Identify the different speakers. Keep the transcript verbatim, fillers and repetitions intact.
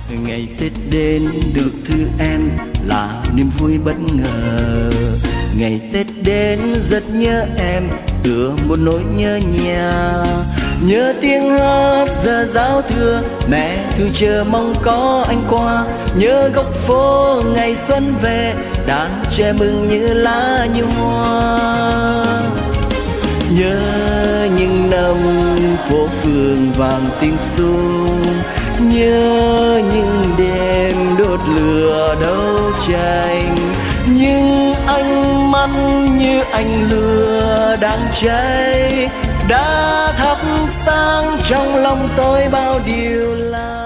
Speaker 1: Ngày Tết đến được thương em là niềm vui bất ngờ. Ngày Tết đến rất nhớ em, tựa một nỗi nhớ nhà. Nhớ tiếng hát giờ giao thừa, mẹ thường chờ mong có anh qua. Nhớ góc phố ngày xuân về, đàn trẻ mừng như lá như hoa. Nhớ những năm phố phường vàng tiếng xuân, nhớ những đêm đốt lửa đấu tranh, những ánh mắt như ánh lửa đang cháy đã thắp sáng trong lòng tôi bao điều là